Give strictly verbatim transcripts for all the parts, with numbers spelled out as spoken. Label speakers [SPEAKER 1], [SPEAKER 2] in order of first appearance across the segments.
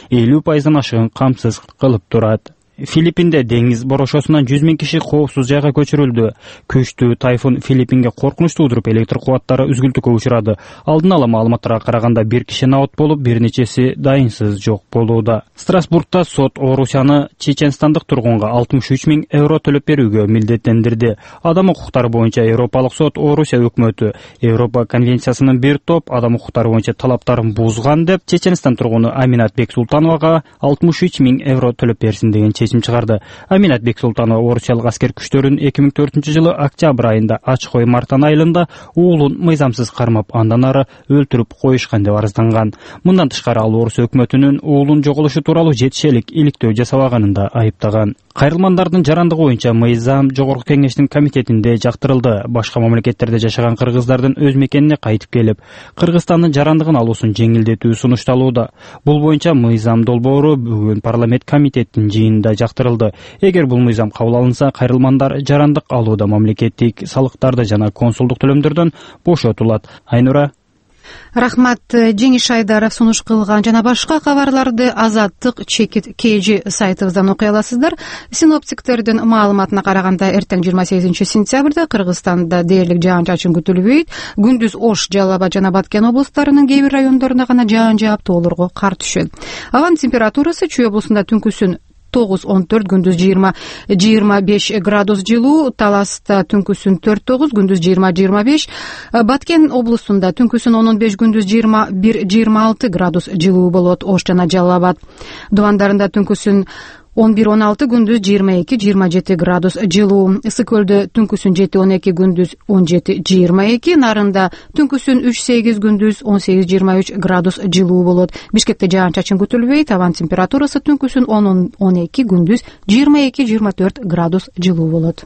[SPEAKER 1] элүү пайыздан ашыгын камсыз кылып турат. Филиппинде деңиз борошосунан жүз миң киши коопсуз жайга көчүрүлдү. Күчтүү тайфун Филиппинге коркунучтуу удуруп электр кубаттары үзгүлтүүгө учурады. Алдын ала маалыматтарга караганда бир киши набат болуп, бир нечеси дайынсыз жок болууда. Страсбургда сот Орусияны чеченстандык тургунга алтымыш үч миң евро төлөп берүүгө милдеттендирди. Адам укуктары боюнча Европалык сот Орусия өкмөтү Европа конвенциясынын бир топ адам укуктары боюнча талаптарын бузган деп Чеченстан тургуну Аминат Бексултановага алтымыш үч миң евро төлөп берсин деген чечим чыгарды. Аминат Бексултанова орусиялык аскер күчтөрүн эки миң төртүнчү жылы октябрь айында Ачкой Мартан айылында уулун мыйзамсыз кармап, андан ары өлтүрүп коюшкан деп арызданган. Мындан тышкары ал Орусия өкмөтүнүн уулун жоголушу тууралуу жетишелик иликтөө жасабаганын да айыптаган. Кайрылмандардын жарандыгы боюнча мыйзам Жогорку кеңештин комитетинде жактырылды. Башка мамлекеттерде жашаган кыргыздардын өз мекенине кайтып келип, Кыргызстандын жарандыгын алуусун жеңилдетүү сунушталууда. Бул боюнча мыйзам долбоору бүгүн парламент комитетинин жыйынында жактырылды. Эгер бул мыйзам кабыл алынса, кайрылмандар жарандык алууда мамлекеттик салыктарды жана консулдук төлөмдөрдөн бошотулат. Айнура.
[SPEAKER 2] Рахмат. Жеңиш Айдаров сунуш кылган жана башка кабарларды Азаттык чекит кж сайтыбыздан окуй аласыздар. Синоптиктердин маалыматына караганда эртең жыйырма сегизинчи сентябрда Кыргызстанда дээрлик жаан-чачын күтүлбөйт. Күндүз Ош, Жалал Абад жана Баткен облустарынын кээ бир райондорунда гана жаан жаап, тоолорго кар түшөт. Абанын температурасы Чүй облусунда түнкүсүн тогуз он төрт, күндүз жыйырма жыйырма беш градус жылуу, Таласта түнкүсүн төрт тогуз, күндүз жыйырма жыйырма беш, Баткен облусунда түнкүсүн он он беш, күндүз жыйырма бир жыйырма алты градус жылуу болот. Ош жана Жалал Абад дубандарында түнкүсүн он бир он алты, күндүз жыйырма эки жыйырма жети градус жылуу. Ысык көлдө түнкүсүн жети он эки, күндүз он жети жыйырма эки, Нарында түнкүсүн үч сегиз, күндүз он сегиз жыйырма үч градус жылуу болот. Бишкекте жаан-чачын күтүлбөйт. Абанын температурасы түнкүсүн он он эки, күндүз жыйырма эки жыйырма төрт градус жылуу болот.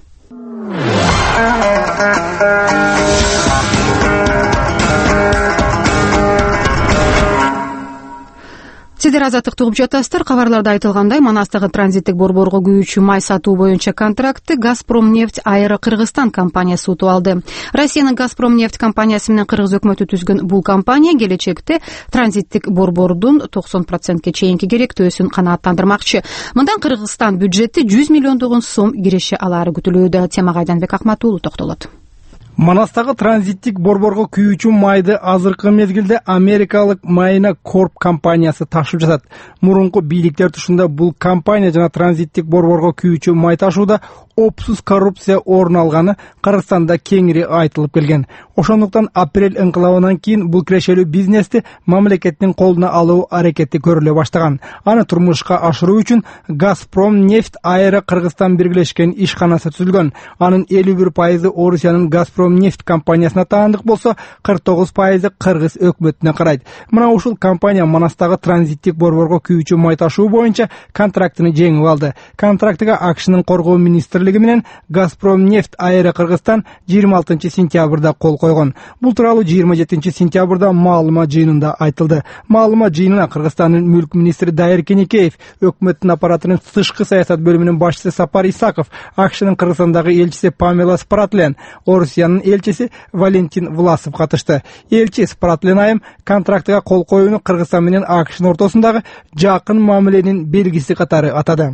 [SPEAKER 2] Сиздер Азаттыкты угуп жатасыздар. Кабарларда айтылгандай, Манастагы транзиттик борборго күйүүчү май сатуу боюнча контрактты Газпромнефть Аэро Кыргызстан компаниясы утуп алды. Россиянын Газпромнефть компаниясы менен Кыргыз өкмөтү түзгөн бул компания келечекте транзиттик борбордун токсон процентке чейинки керектөөсүн канааттандырмакчы. Мындан Кыргызстан бюджети жүз миллиондогон сом киреше алары күтүлүүдө. Темага Айданбек Акматуулу токтолот.
[SPEAKER 3] Манастагы транзиттик борборго күйүүчү майды азыркы мезгилде Америкалык Майна Корп компаниясы ташып жатат. Мурунку бийликтер тушунда бул компания жана транзиттик борборго күйүүчү май ташууда опсуз коррупция орун алганы Кыргызстанда кеңири айтылып келген. Ошондуктан апрель ыңкылабынан кийин бул кирешелүү бизнести мамлекеттин колуна алуу аракети көрүлө баштаган. Аны турмушка ашыруу үчүн Газпромнефть Аэро Кыргызстан биргелешкен ишканасы түзүлгөн. Анын элүү бир пайызы Орусиянын Газпромнефть компаниясына таандык болсо, кырк тогуз пайызы Кыргыз өкмөтүнө карайт. Мына ушул компания Манастагы транзиттик борборго күйүүчү май ташуу боюнча контрактыны жеңип алды. Контрактыга АКШнын коргоо министрлиги менен Газпромнефть Аэро Кыргызстан жыйырма алтынчы сентябрда кол койгон. Бул тууралуу жыйырма жетинчи сентябрда маалымат жыйынында айтылды. Маалымат жыйынына Кыргызстандын мүлк министри Дайыр Кенекеев, өкмөттүн аппаратынын тышкы саясат бөлүмүнүн башчысы Сапар Исаков, АКШнын Кыргызстандагы элчиси Памела Спратлен, Орусиянын элчиси Валентин Власов катышты. Элчи Спратлен айым контрактыга кол коюуну Кыргызстан менен АКШнын ортосундагы жакын мамиленин белгиси катары атады.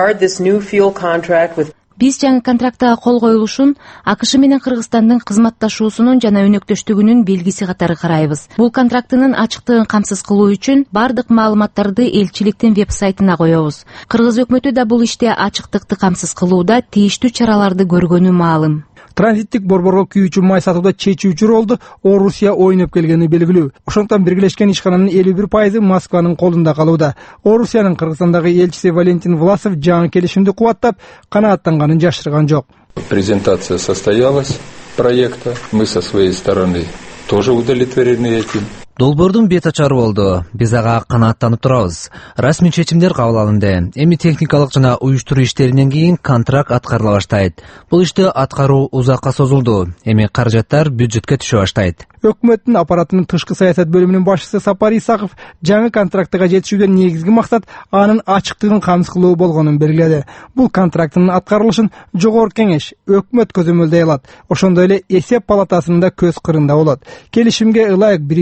[SPEAKER 4] Биз жаңы контракттага кол коюлушун АКШ менен Кыргызстандын кызматташуусунун жана өнөктөштүгүнүн белгиси катары карайбыз. Бул контрактынын ачыктыгын камсыз кылуу үчүн бардык маалыматтарды элчиликтин веб-сайтына коебуз. Кыргыз өкмөтү да бул иште ачыктыкты камсыз кылууда тийиштүү чараларды көргөнү маалым.
[SPEAKER 3] Транзиттик борборго күйүүчү май сатууда чечүүчү ролду Орусия ойноп келгени белгилүү. Ошондуктан биргелешкен ишкананын элүү бир пайызы Москванын колунда калууда. Орусиянын Кыргызстандагы элчиси Валентин Власов жаңы келишимди кубаттап, канааттанганын жашырган жок.
[SPEAKER 5] Презентация состоялась проекта. Мы со своей стороны тоже удовлетворены этим.
[SPEAKER 6] Долбоордун бет ачары болду. Биз ага канааттанып турабыз. Расмий чечимдер кабыл алынды. Эми техникалык жана уюштуруу иштеринен кийин контракт аткарыла баштайт. Бул ишти аткаруу узакка созулду. Эми каражаттар бюджетке түшө баштайт.
[SPEAKER 3] Өкмөттүн аппаратынын тышкы саясат бөлүмүнүн башчысы Сапар Исаков жаңы контрактыга жетишүүдөн негизги максат анын ачыктыгын камсыз кылуу болгонун белгиледи. Бул контрактынын аткарылышын Жогорку кеңеш, өкмөт көзөмөлдөй алат. Ошондой эле эсеп палатасынын да көз кырында болот. Келишимге ылайык биринчи үч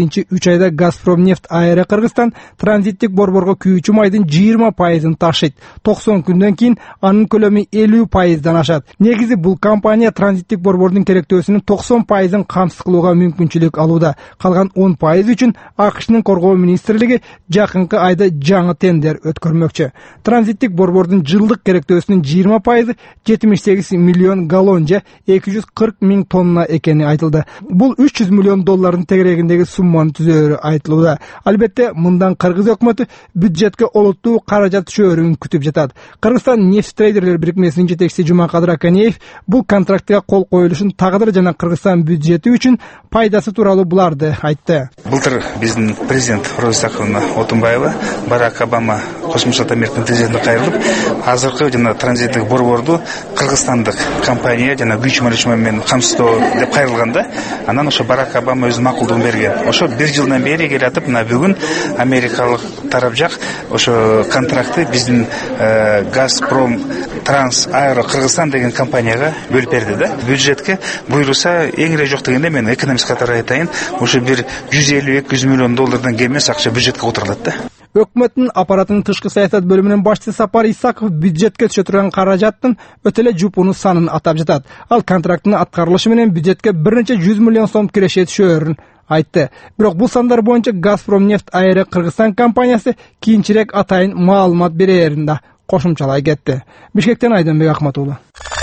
[SPEAKER 3] үч айда Газпромнефть АР Кыргызстан транзиттик борборго күйүүчү майдын жыйырма пайызын ташыйт. токсон күндөн кийин анын көлөмү элүү пайыздан ашат. Негизи бул компания транзиттик борбордун керектөөсүнүн токсон пайызын камсыз кылууга мүмкүнчүлүк алууда. Калган он пайыз үчүн АКШнын коргоо министрлиги жакынкы айда жаңы тендер өткөрмөкчү. Транзиттик борбордун жылдык керектөөсүнүн жыйырма пайызы жетимиш сегиз миллион галлон же эки жүз кырк миң тонна экени айтылды. Бул үч жүз миллион доллардын тегерегиндеги сумманы түзөөрү айтылууда. Албетте, мындан Кыргыз өкмөтү бюджетке олуттуу каражат түшөөрүн күтүп жатат. Кыргызстан нефть трейдерлер бирикмесинин жетекчиси Жумакадыр Аканеев бул контрактка кол коюлушун тагдыры жана Кыргызстан бюджети үчүн пайдасы тууралуу буларды айтты.
[SPEAKER 7] Былтыр биздин президент Роза Исаковна Отунбаева Барак Обама Кошмо Штат Американын президентине кайрылып, азыркы жана транзиттик борборду кыргызстандык компания жана күч менеджмент менен камсыздоо деп кайрылганда, анан ошо Барак Обама өзүнүн макулдугун берген. Ошо бир жылдан бери келатып, мына бүгүн америкалык тарап жак ошо контрактты биздин Газпром Транс Аэро Кыргызстан деген компанияга бөлүп берди да. Бюджетке буйруса эң эле жок дегенде мен экономист катары айтайын, ошо бир жүз элүү эки жүз миллион доллардан кем эмес акча бюджетке отурулат да.
[SPEAKER 3] Өкмөттүн аппаратынын тышкы саясат бөлүмүнүн башчысы Сапар Исаков бюджетке түшө турган каражаттын өтө эле жупуну санын атап жатат. Ал контракттын аткарылышы менен бюджетке бир нече жүз миллион сом киреше түшөөрүн айтты. Бирок бул сандар боюнча Газпромнефть АР Кыргызстан компаниясы кийинчерээк атайын маалымат берерин да кошумчалай кетти. Бишкектен Айдынбек Акматуулу.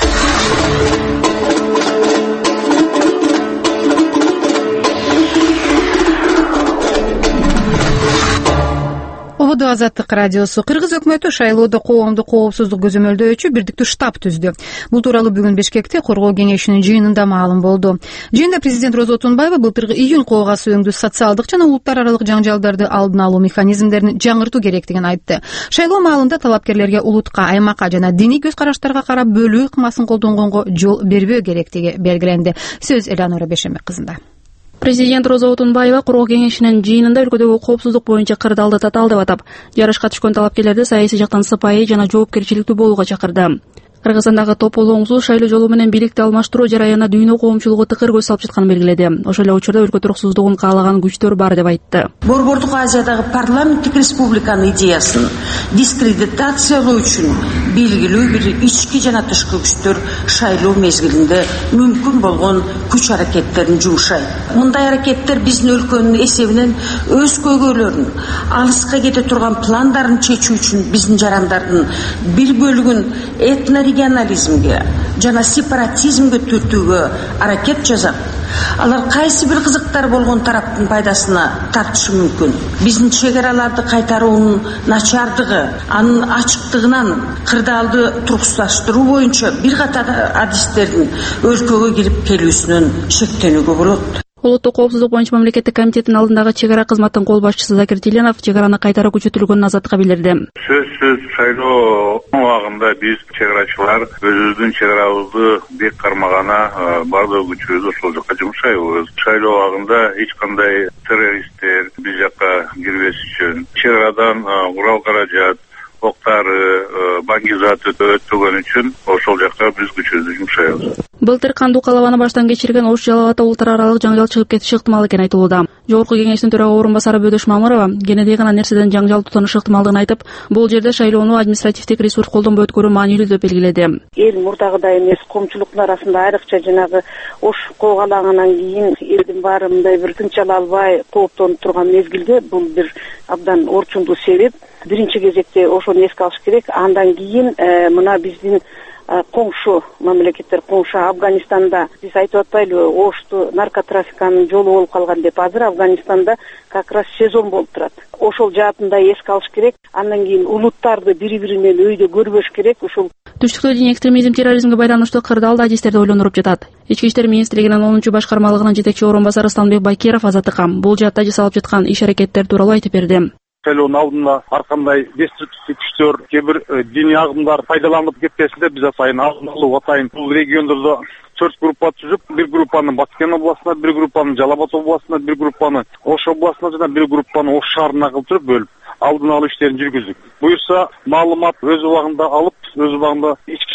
[SPEAKER 2] Ободо Азаттык радиосу. Кыргыз өкмөтү шайлоодо коомдук коопсуздук көзөмөлдөөчү бирдиктүү штаб түздү. Бул тууралуу бүгүн Бишкекте коргоо кеңешинин жыйынында маалым болду. Жыйында президент Роза Отунбаева былтыркы июнь коога сөөңдүү социалдык жана улуттар аралык жаңжалдарды алдын алуу механизмдерин жаңыртуу керектигин айтты. Шайлоо маалында талапкерлерге улутка, аймакка жана диний көз караштарга карап бөлүү ыкмасын колдонгонго жол бербөө керектиги белгиленди. Сөз Элеонора Бешембек кызында.
[SPEAKER 8] Президент Роза Отунбаева коргоо кеңешинин жыйынында өлкөдөгү коопсуздук боюнча кырдаалды татаалдап атап, жарышка түшкөн талапкерлерди саясий жактан сыпайы жана жоопкерчиликтүү болууга чакырды. Кыргызстандагы тополоңсуз шайлоо жолу менен бийликти алмаштыруу жараянына дүйнө коомчулугу тыкыр көз салып жатканын белгиледи. Ошол эле учурда өлкө туруксуздугун каалаган күчтөр бар деп айтты.
[SPEAKER 9] Борбордук Азиядагы парламенттик республиканын идеясын дискредитациялоо үчүн белгилүү бир ички жана тышкы күчтөр шайлоо мезгилинде мүмкүн болгон күч аракеттерин жумшайт. Мындай аракеттер биздин өлкөнүн эсебинен өз көйгөйлөрүн, алыска кете турган пландарын чечүү үчүн биздин жарандардын бир бөлүгүн этно регионализмге жана сепаратизмге түртүүгө аракет жасап, алар кайсы бир кызыктар болгон тараптын пайдасына тартышы мүмкүн. Биздин чегараларды кайтаруунун начардыгы, анын ачыктыгынан кырдаалды туруксуздаштыруу боюнча бир катар адистердин өлкөгө кирип келүүсүнөн шектенүүгө болот.
[SPEAKER 8] Улуттук коопсуздук боюнча мамлекеттик комитеттин алдындагы чегара кызматтын кол башчысы Закир Тиленов чегараны кайтара күчөтүлгөнүн азаттыкка билдирди.
[SPEAKER 10] Сөзсүз шайлоо убагында биз чегарачылар өзүбүздүн чегарабызды бек кармагана бардык күчүбүздү ошол жака жумшайбыз. Шайлоо убагында эч кандай террористтер биз жакка кирбеш үчүн чегарадан курал каражат, октары, баңгизат өтпөгөн үчүн ошол жака биз күчүбүздү жумшайбыз.
[SPEAKER 8] Былтыр кандуу калабаны баштан кечирген Ош Жалалата улуттар аралык жаңжал чыгып кетиши ыктымал экени айтылууда. Жогорку кеңештин төрага орун басары Бөдөш Мамырова кенедей гана нерседен жаңжал тутанышы ыктымалдыгын айтып, бул жерде шайлоону административдик ресурс колдонбой өткөрүү маанилүү деп белгиледи.
[SPEAKER 11] Эл мурдагыдай эмес, коомчулуктун арасында айрыкча жанагы Ош коогалагандан кийин элдин баары мындай бир тынчала албай кооптонуп турган мезгилде бул бир абдан орчундуу себеп. Биринчи кезекте ошону эске алыш керек. Андан кийин мына биздин коңшу мамлекеттер, коңшу Афганистанда биз айтып атпайлыбы, Ошту наркотрафиканын жолу болуп калган деп. Азыр Афганистанда как раз сезон болуп турат. Ошол жаатында эске алыш керек. Андан кийин улуттарды бири-биринен өйдө көрбөш керек. Ошол
[SPEAKER 8] түштүктө диний экстремизм, терроризмге байланыштуу кырдаалда адистерди ойлондуруп жатат. Ички иштер министрлигинин онунчу башкармалыгынын жетекчи орун басары Станбек Байкеров Азаттыкка бул жаатта жасалып жаткан иш-аракеттер тууралуу айтып берди.
[SPEAKER 10] Шайлоонун алдында ар кандай деструктивдүү күчтөр, кээ бир диний агымдар пайдаланып кетпесин деп биз атайын алдын алуу атайын бул региондордо төрт группа түзүп, бир группаны Баткен областына, бир группаны Жалал Абад областына, бир группаны Ош областына жана бир группаны Ош шаарына кылдырып бөлүп алдын алуу иштерин жүргүздүк. Буюрса маалымат өз убагында алып, өз убагында ички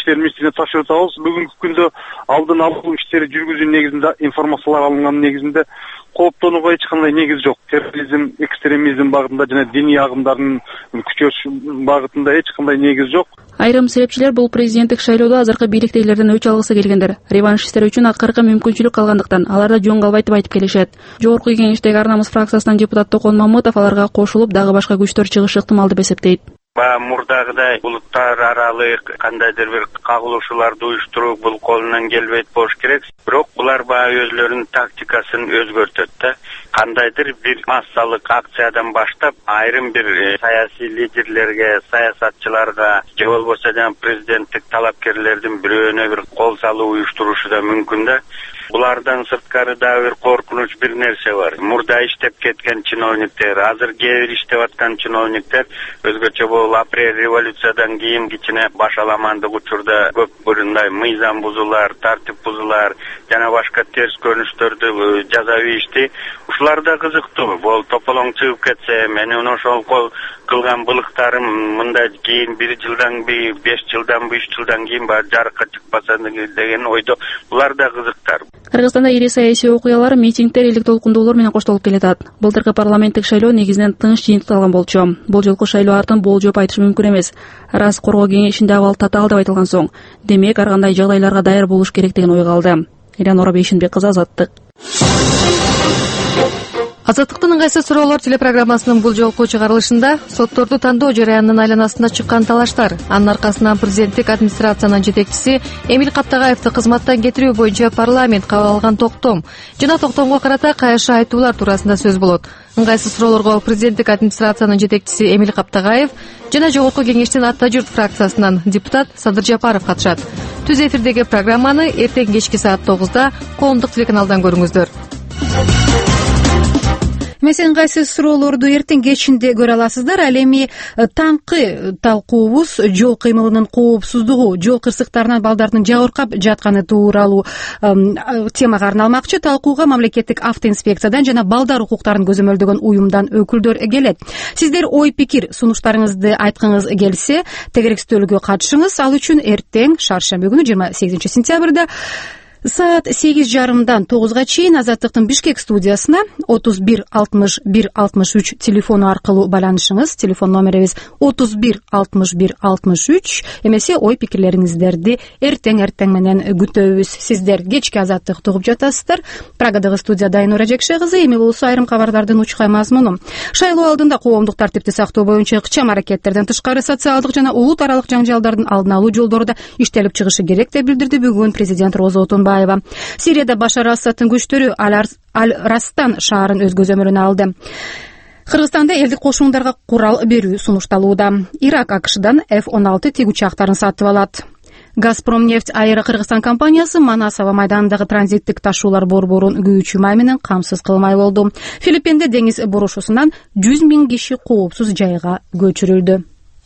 [SPEAKER 12] иштер министрлигине тапшырып атабыз. Бүгүнкү күндө алдын алуу иштери жүргүзүү негизинде, информациялар алынган негизинде кооптонууга эч кандай негиз жок. Терроризм, экстремизм багытында жана диний агымдардын күчөш багытында эч кандай негиз жок.
[SPEAKER 8] Айрым себепчилер бул президенттик шайлоодо азыркы бийликтегилерден өч алгысы келгендер. Реваншисттер үчүн акыркы мүмкүнчүлүк калгандыктан алар да жөн калбайт деп айтып келишет. Жогорку кеңештеги Ар намыс фракциясынан депутат Токон Мамытов аларга кошулуп дагы башка күчтөр чыгышы ыктымал деп эсептейт.
[SPEAKER 13] Баягы мурдагыдай улуттар аралык кандайдыр бир кагылышууларды уюштуруу бул колунан келбейт болуш керек. Бирок булар баягы өзлөрүнүн тактикасын өзгөртөт да. Кандайдыр бир массалык акциядан баштап айрым бир саясий лидерлерге, саясатчыларга же болбосо жана президенттик талапкерлердин бирөөнө бир кол салуу уюштурушу да мүмкүн да. Булардан сырткары дагы бир коркунуч бир нерсе бар. Мурда иштеп кеткен чиновниктер, азыр кээ бир иштеп аткан чиновниктер өзгөчө бул апрель революциядан кийин кичине баш аламандык учурда көп мындай мыйзам бузуулар, тартип бузуулар жана башка терс көрүнүштөрдү жасап ийишти. Ушулар да кызыктуу. Бул тополоң чыгып кетсе, менин ошол кол кылган былыктарым мындай кийин бир жылдан бир беш жылдан үч жылдан кийин баары жарыкка чыкпаса деген ойдо. Булар да кызыктар.
[SPEAKER 8] Кыргызстанда ири саясий окуялар, митингдер, элдик толкундоолор менен коштолуп келатат. Былтыркы парламенттик шайлоо негизинен тыныч жыйынтыкталган болчу. Бул жолку шайлоо артын болжоп айтыш мүмкүн эмес. Раз коргоо кеңешинде абал татаал деп айтылган соң, демек ар кандай жагдайларга даяр болуш керек деген ойго алды. Элянора Бейшинбек кызы, Азаттык.
[SPEAKER 14] Азаттыктын ыңгайсыз суроолор телепрограммасынын бул жолку чыгарылышында сотторду тандоо жараянынын айланасында чыккан талаштар, анын аркасынан президенттик администрациянын жетекчиси Эмиль Каптагаевди кызматтан кетирүү боюнча парламент кабыл алган токтом жана токтомго карата кайшы айтуулар туурасында сөз болот. Ыңгайсыз суроолорго президенттик администрациянын жетекчиси Эмиль Каптагаев жана жогорку кеңештин Ата журт фракциясынан депутат Садыр Жапаров катышат. Түз эфирдеги программаны эртең кечки саат тогузда коомдук телеканалдан көрүңүздөр.
[SPEAKER 2] Мен ыңгайсыз суроолорду эртең кечинде көрө аласыздар. Ал эми таңкы талкуубуз жол кыймылынын коопсуздугу, жол кырсыктарынан балдардын жабыркап жатканы тууралуу темага арналмакчы. Талкууга мамлекеттик автоинспекциядан жана балдар укуктарын көзөмөлдөгөн уюмдан өкүлдөр келет. Сиздер ой пикир сунуштарыңызды айткыңыз келсе, тегерек стөлгө катышыңыз. Ал үчүн эртең шаршемби күнү жыйырма сегизинчи сентябрда саат сегиз жарымдан тогузга чейин Азаттыктын Бишкек студиясына отуз бир алтымыш бир алтымыш үч телефону аркылуу байланышыңыз. Телефон номерибиз отуз бир алтымыш бир алтымыш үч. Эмесе ой пикирлериңиздерди эртең эртең менен күтөбүз. Сиздер кечки Азаттыкты угуп жатасыздар. Прагадагы студияда Айнура Жекше кызы. Эми болсо айрым кабарлардын учкай мазмуну. Шайлоо алдында коомдук тартипти сактоо боюнча ыкчам аракеттерден тышкары социалдык жана улут аралык жаңжалдардын алдын алуу жолдору да иштелип чыгышы керек деп билдирди бүгүн президент Роза Отунбаева. Сирияда Башар Асадтын күчтөрү Аль-Растан шаарын өз көзөмөлүнө алды. Кыргызстанда элдик кошундарга курал берүү сунушталууда. Ирак АКШдан эф он алты тигучактарын сатып алат. Газпромнефть Аэро Кыргызстан компаниясы Манасова майданындагы транзиттик ташуулар борборун күйүүчү май менен камсыз кылмай болду. Филиппинде деңиз борошосунан жүз миң киши коопсуз жайга көчүрүлдү.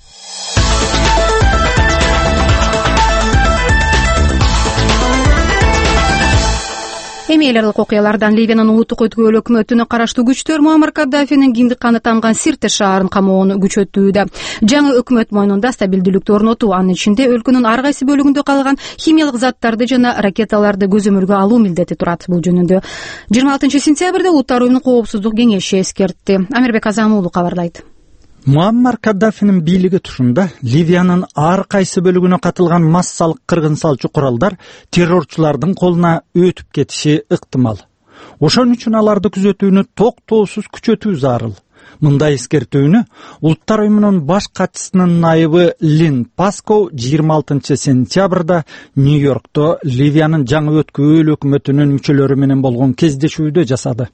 [SPEAKER 2] Эми эл аралык окуялардан Ливиянын улуттук өткүлүү өкмөтүнө караштуу күчтөр Муаммар Каддафинин киндик каны тамган Сирте шаарын камоону күчөттүүдө. Жаңы өкмөт мойнунда стабилдүүлүктү орнотуу, анын ичинде өлкөнүн ар кайсы бөлүгүндө калган химиялык заттарды жана ракеталарды көзөмөлгө алуу милдети турат. Бул жөнүндө жыйырма алтынчы сентябрда Улуттар уюмунун коопсуздук кеңеши эскертти. Амирбек Азам уулу кабарлайт.
[SPEAKER 15] Муаммар Каддафинин бийлиги тушунда Ливиянын ар кайсы бөлүгүнө катылган массалык кыргын салчу куралдар террорчулардын колуна өтүп кетиши ыктымал. Ошон үчүн аларды күзөтүүнү токтоосуз күчөтүү зарыл. Мындай эскертүүнү Улуттар уюмунун баш катчысынын найыбы Лин Паско жыйырма алтынчы сентябрда Нью-Йоркто Ливиянын жаңы өткүлүү өкмөтүнүн мүчөлөрү менен болгон кездешүүдө жасады.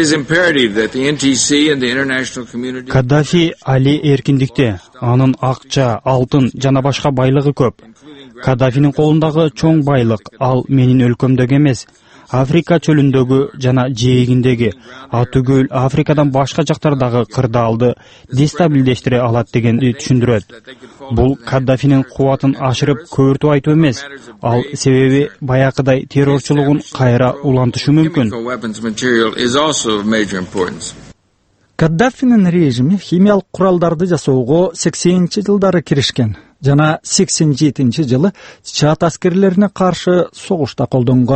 [SPEAKER 1] Каддафи али эркиндикте, анын акча, алтын жана башка байлыгы көп. Каддафинин колундагы чоң байлык ал менин өлкөмдөгү эмес, Африка чөлүндөгү жана жээгиндеги, атүгүл Африкадан башка жактардагы кырдаалды дестабилдештире алат дегенди түшүндүрөт. Бул Каддафинин кубатын ашырып көбүртүп айтуу эмес, ал себеби баякыдай террорчулугун кайра улантышы мүмкүн.
[SPEAKER 15] Каддафинин режими химиялык куралдарды жасоого сексенинчи жылдары киришкен. жана сексен жетинчи жылы чад аскерлерине каршы согушта колдонгон.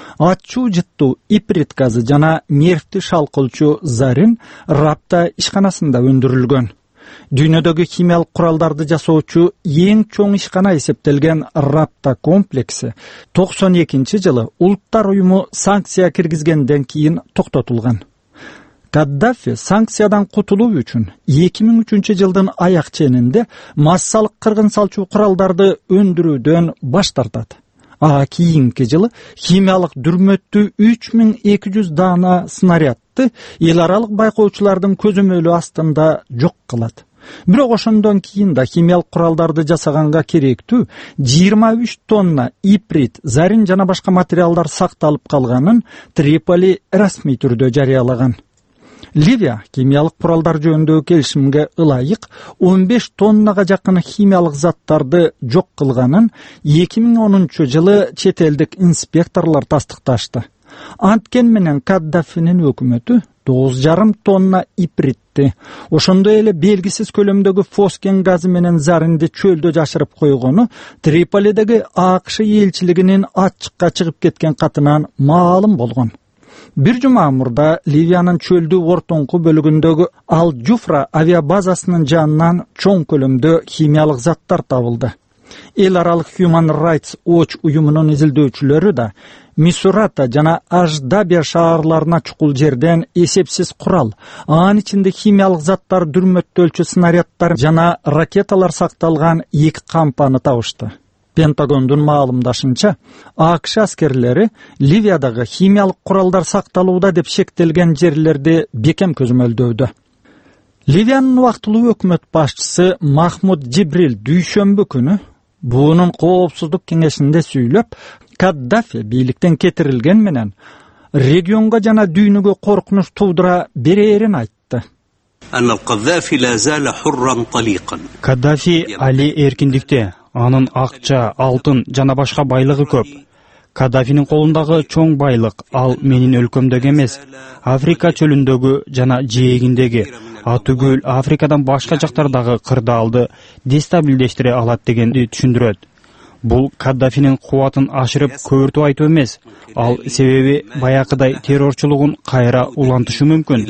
[SPEAKER 15] Ачуу жыттуу иприт газы жана нервти шалкылчу зарин Рапта ишканасында өндүрүлгөн. Дүйнөдөгү химиялык куралдарды жасоочу эң чоң ишкана эсептелген Рапта комплекси токсон экинчи жылы Улуттар уюму санкция киргизгенден кийин токтотулган. Каддафи санкциядан кутулуу үчүн эки миң үчүнчү жылдын аяк ченинде массалык кыргын салчу куралдарды өндүрүүдөн баш тартат. А кийинки жылы химиялык дүрмөттүү үч миң эки жүз даана снарядты эл аралык байкоочулардын көзөмөлү астында жок кылат. Бирок ошондон кийин да химиялык куралдарды жасаганга керектүү жыйырма үч тонна иприт, зарин жана башка материалдар сакталып калганын Триполи расмий түрдө жарыялаган. Ливия химиялык куралдар жөнүндөгү келишимге ылайык он беш тоннага жакын химиялык заттарды жок кылганын эки миң онунчу жылы чет элдик инспекторлор тастыкташты. Анткени менен Каддафинин өкмөтү тогуз жарым тонна ипритти, ошондой эле белгисиз көлөмдөгү фосген газы менен заринди чөлдө жашырып койгону Триполидеги АКШ элчилигинин ачыкка чыгып кеткен катынан маалым болгон. Бир жума мурда Ливиянын чөлдүү ортоңку бөлүгүндөгү Ал-Жуфра авиабазасынын жанынан чоң көлөмдө химиялык заттар табылды. Эл аралык Human Rights Watch уюмунун изилдөөчүлөрү да Мисурата жана Аждабия шаарларына чукул жерден эсепсиз курал, анын ичинде химиялык заттар, дүрмөттөлчү снаряддар жана ракеталар сакталган эки кампаны табышты. Пентагондун маалымдашынча, АКШ аскерлери Ливиядагы химиялык куралдар сакталууда деп шектелген жерлерди бекем көзөмөлдөөдө. Ливиянын убактылуу өкмөт башчысы Махмуд Джибрил дүйшөмбү күнү буунун коопсуздук кеңешинде сүйлөп, Каддафи бийликтен кетирилген менен регионго жана дүйнөгө коркунуч туудура берээрин айтты.
[SPEAKER 1] Каддафи али эркиндикте, анын акча, алтын жана башка байлыгы көп. Каддафинин колундагы чоң байлык ал менин өлкөмдөгү эмес, Африка чөлүндөгү жана жээгиндеги, атүгүл Африкадан башка жактардагы кырдаалды дестабилдештире алат дегенди түшүндүрөт. Бул Каддафинин кубатын ашырып көбүртүп айтуу эмес, ал себеби баякыдай террорчулугун кайра улантышы мүмкүн.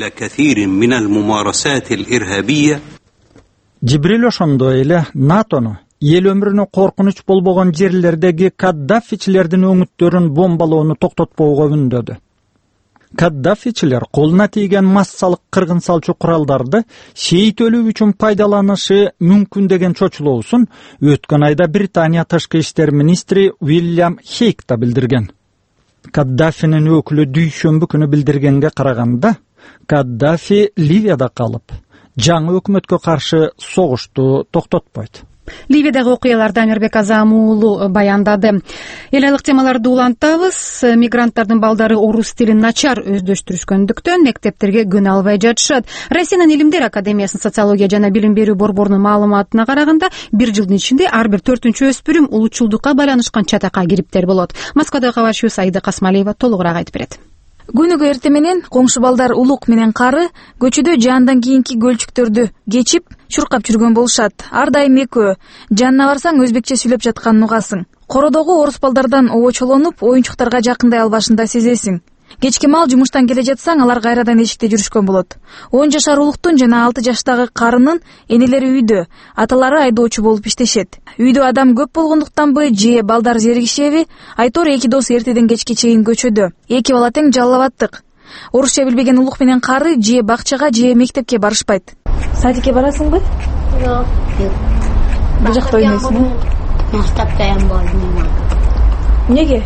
[SPEAKER 15] Джибрил ошондой эле НАТОну эл өмүрүнө коркунуч болбогон жерлердеги Каддафичилердин өңүттөрүн бомбалоону токтотпоого үндөдү. Каддафичилер колуна тийген массалык кыргын салчу куралдарды шейит өлүү үчүн пайдаланышы мүмкүн деген чочулоосун өткөн айда Британия тышкы иштер министри Уильям Хейк да билдирген. Каддафинин өкүлү дүйшөмбү күнү билдиргенге караганда, Каддафи Ливияда калып, жаңы өкмөткө каршы согушту токтотпойт.
[SPEAKER 2] Ливиядагы окуяларды Амирбек Азам уулу баяндады. Эл айылык темаларды улантабыз. Мигранттардын балдары орус тилин начар өздөштүрүшкөндүктөн мектептерге көнө албай жатышат. Россиянын Илимдер академиясынын социология жана билим берүү борборунун маалыматына караганда, бир жылдын ичинде ар бир төртүнчү өспүрүм улутчулдукка байланышкан чатакка кириптер болот. Москвадагы кабарчыбыз Аида Касмалиева толугураак айтып берет.
[SPEAKER 16] Күнүгө эртең менен коңшу балдар улук менен кары көчөдө жаандан кийинки көлчүктөрдү кечип чуркап жүргөн болушат. Ар дайым экөө. Жанына барсаң өзбекче сүйлөп жатканын угасың. Кородогу орус балдардан обочолонуп, оюнчуктарга жакындай албашында сезесиң. Кечки маал жумуштан келе жатсаң, алар кайрадан эшикте жүрүшкөн болот. он жашар улуктун жана алты жаштагы карынын энелери үйдө, аталары айдоочу болуп иштешет. Үйдө адам көп болгондуктанбы же балдар зеригишеби? Айтор эки дос эртеден кечке чейин көчөдө. Эки бала тең жаллабаттык. Орусча билбеген улук менен кары же бакчага же мектепке барышпайт. Садикке барасыңбы? Жок. Бул жакта ойнойсуңбу? Мактаптан бардым. Эмнеге?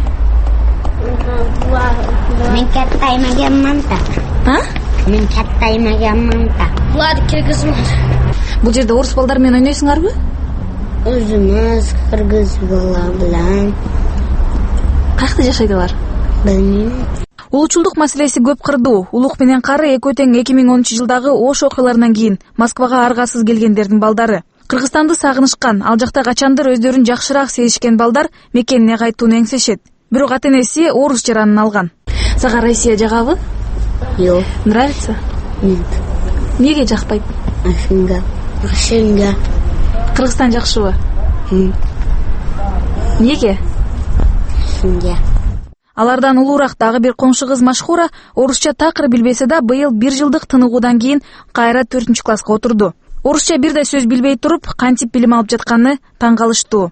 [SPEAKER 16] Мен каттаймаганман да. А? Мен каттаймаганман да. Булар кыргызмар. Бул жерде орус балдар менен ойнойсуңарбы? Өзүмүз кыргыз бала менен. Кайда жашайдылар? Билбейм. Улучулдук маселеси көп кырдуу. Улук менен кары экөө тең эки миң онунчу жылдагы Ош окуяларынан кийин Москвага аргасыз келгендердин балдары. Кыргызстанды сагынышкан, ал жакта качандыр өздөрүн жакшыраак сезишкен балдар мекенине кайтууну эңсешет. Бирок ата-энеси орус жаранын алган. Сага Россия жагабы? Жок. Нравится? Нет. Эмнеге жакпайт? Ашынга. Ашынга. Кыргызстан жакшыбы? Неге?
[SPEAKER 17] Синге.
[SPEAKER 16] Алардан улуураак дагы бир коңшу кыз Машхура орусча такыр билбесе да быйыл бир жылдык тыныгуудан кийин кайра төртүнчү класска отурду. Орусча бир да сөз билбей туруп, кантип билим алып жатканы таң калыштуу.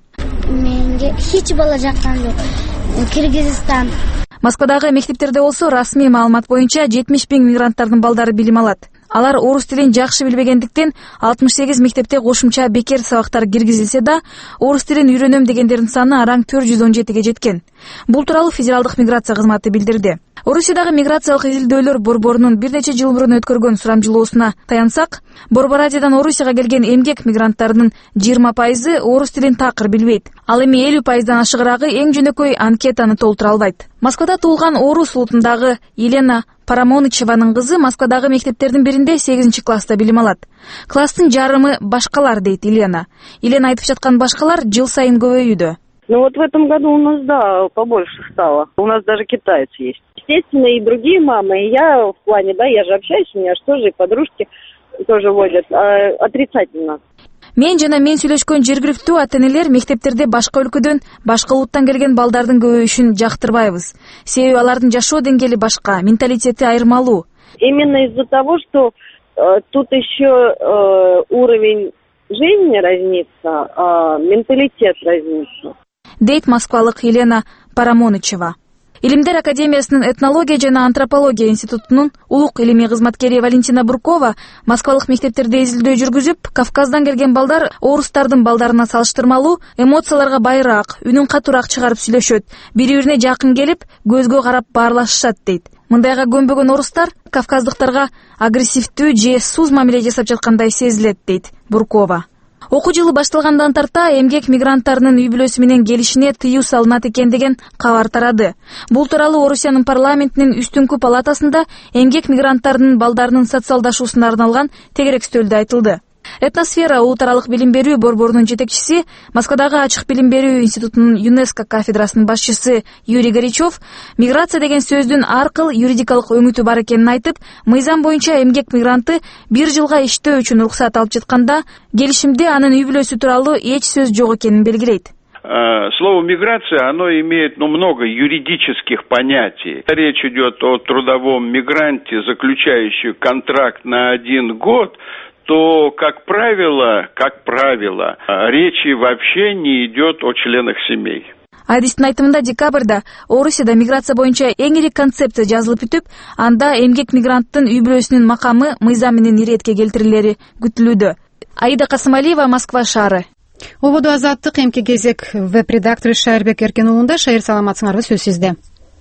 [SPEAKER 17] Менге эч бала жаккан жок. Кыргызстан.
[SPEAKER 16] Москвадагы мектептерде болсо расмий маалымат боюнча жетимиш миң мигранттардын балдары билим алат. Алар орус тилин жакшы билбегендиктен алтымыш сегиз мектепте кошумча бекер сабактар киргизилсе да, орус тилин үйрөнөм дегендердин саны араң төрт жүз он жетиге жеткен. Бул тууралуу федералдык миграция кызматы билдирди. Орусиядагы миграциялык изилдөөлөр борборунун бир нече жыл мурун өткөргөн сурамжылоосуна таянсак, Борбор Азиядан Орусияга келген эмгек мигранттарынын жыйырма пайызы орус тилин такыр билбейт. Ал эми элүү пайыздан ашыгыраагы эң жөнөкөй анкетаны толтура албайт. Москвада туулган орус улутундагы Елена Парамонычеванын кызы Москвадагы мектептердин биринде сегизинчи класста билим алат. Класстын жарымы башкалар, дейт Елена. Елена айтып жаткан башкалар жыл сайын көбөйүүдө.
[SPEAKER 18] Ну вот в этом году у нас, да, побольше стало. У нас даже китайцы есть. Естественно, и другие мамы, и я в плане, да, я же общаюсь, у меня же тоже и подружки тоже водят, а, отрицательно.
[SPEAKER 16] Мен жана мен сүйлөшкөн жергиликтүү ата-энелер мектептерде башка өлкөдөн, башка улуттан келген балдардын көбөйүшүн жактырбайбыз. Себеби алардын жашоо деңгээли башка, менталитети айырмалуу.
[SPEAKER 18] Именно из-за того, что э, тут еще э, уровень жизни разнится, а менталитет разнится.
[SPEAKER 16] Дейт москвалык Елена Парамонычева. Илимдер академиясынын этнология жана антропология институтунун улук илимий кызматкери Валентина Буркова москвалык мектептерде изилдөө жүргүзүп, Кавказдан келген балдар орустардын балдарына салыштырмалуу эмоцияларга байыраак, үнүн катуураак чыгарып сүйлөшөт, бири-бирине жакын келип, көзгө карап баарлашышат, дейт. Мындайга көнбөгөн орустар кавказдыктарга агрессивдүү же суз мамиле жасап жаткандай сезилет, дейт Буркова. Окуу жылы башталгандан тарта эмгек мигранттарынын үй бүлөсү менен келишине тыюу салынат экен деген кабар тарады. Бул тууралуу Орусиянын парламентинин үстүңкү палатасында эмгек мигранттарынын балдарынын социалдашуусуна арналган тегерекстөөлдө айтылды. Этносфера улут аралык билим берүү борборунун жетекчиси, Москвадагы ачык билим берүү институтунун ЮНЕСКО кафедрасынын башчысы Юрий Горячев миграция деген сөздүн ар кыл юридикалык өңүтү бар экенин айтып, мыйзам боюнча эмгек мигранты бир жылга иштөө үчүн уруксат алып жатканда, келишимде анын үй бүлөсү тууралуу эч сөз жок экенин белгилейт.
[SPEAKER 19] Слово «миграция», оно имеет ну, много юридических понятий. Речь идет о трудовом мигранте, заключающем контракт на один год, то, как правило, как правило, речи вообще не идет о членах семей.
[SPEAKER 16] Адистин айтымында декабрда Орусияда миграция боюнча эң ири концепция жазылып бүтүп, анда эмгек мигранттын үй бүлөсүнүн макамы мыйзам менен иретке келтирилери күтүлүүдө. Аида Касымалиева, Москва шаары.
[SPEAKER 2] Ободо азаттык эмки кезек веб-редактору Шайырбек Эркен уулунда. Шайыр, саламатсыңарбы, сөз сизде.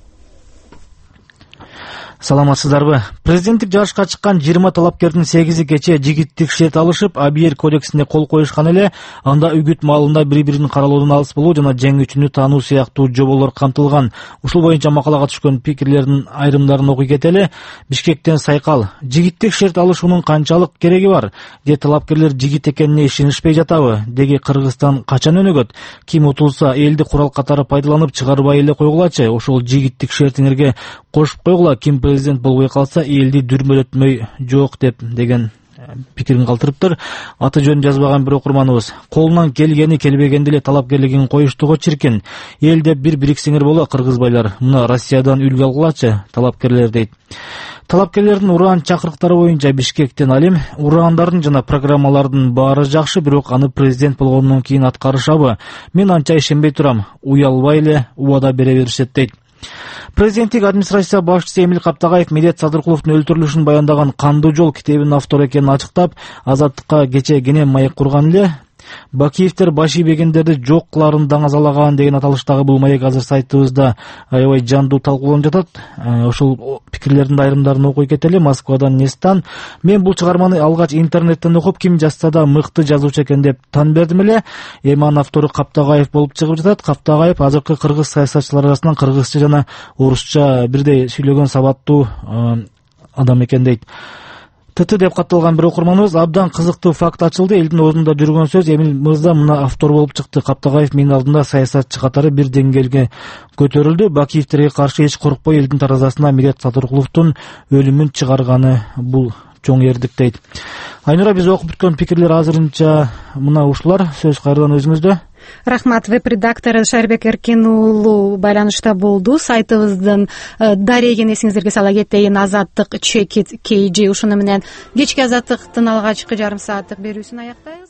[SPEAKER 20] Саламатсыздарбы? Президенттик жарышка чыккан жыйырма талапкердин сегизи кечээ жигиттик шерт алышып, абийир кодексине кол коюшкан эле, анда үгүт маалында бири-бирин каралоодон алыс болуу жана жеңүүчүнү таануу сыяктуу жоболор камтылган. Ушул боюнча макалага түшкөн пикирлердин айрымдарын окуй кетели. Бишкектен Сайкал: жигиттик шерт алышуунун канчалык кереги бар? Же талапкерлер жигит экенине ишенишпей жатабы? Деги Кыргызстан качан өнөгөт? Ким утулса элди курал катары пайдаланып чыгарбай эле койгулачы? Ошол жигиттик шертиңерге кошуп койгула. Ким президент болбой калса элди дүрмөлөтмөй жок деп деген пикирин калтырыптыр. Аты жөнүн жазбаган бир окурманыбыз: колунан келгени келбегенде эле талапкерлигин коюштуго чиркин. Эл деп бир бириксеңер боло, кыргыз байлар. Мына Россиядан үлгү алгылачы талапкерлер, дейт. Талапкерлердин уран чакырыктары боюнча Бишкектен Алим: урандардын жана программалардын баары жакшы, бирок аны президент болгондон кийин аткарышабы? Мен анча ишенбей турам. Уялбай эле убада бере беришет, дейт. Президенттик администрация башчысы Эмил Каптагаев Медет Садыркуловдун өлтүрүлүшүн баяндаган «Кандуу жол» китебинин автору экенин ачыктап, Азаттыкка кечээ кенен маек курган эле. Бакиевтер баш ийбегендерди жок кыларын даңазалаган деген аталыштагы бул маек азыр сайтыбызда аябай жандуу талкууланып жатат. Ошол пикирлердин айрымдарын окуй кетели. Москвадан Нестан: мен бул чыгарманы алгач интернеттен окуп, ким жазса да мыкты жазуучу экен деп тан бердим эле. Эми анын автору Каптагаев болуп чыгып жатат. Каптагаев азыркы кыргыз саясатчылар арасынан кыргызча жана орусча бирдей сүйлөгөн сабаттуу адам экен, дейт. ТТ деп катталган бир окурманыбыз: абдан кызыктуу факт ачылды. Элдин оозунда жүргөн сөз. Эмил мырза мына автор болуп чыкты. Каптагаев менин алдымда саясатчы катары бир деңгээлге көтөрүлдү. Бакиевтерге каршы эч коркпой элдин таразасына Медет Садыркуловдун өлүмүн чыгарганы бул чоң эрдик дейт. Айнура, биз окуп бүткөн пикирлер азырынча мына ушулар. Сөз кайрадан өзүңүздө.
[SPEAKER 2] Рахмат. Веб-редактору Шайырбек Эркин уулу байланышта болду. Сайтыбыздын дарегин эсиңиздерге сала кетейин. Азаттык чекит кей жи. Ушуну менен кечки азаттыктын алгачкы жарым сааттык берүүсүн аяктайбыз.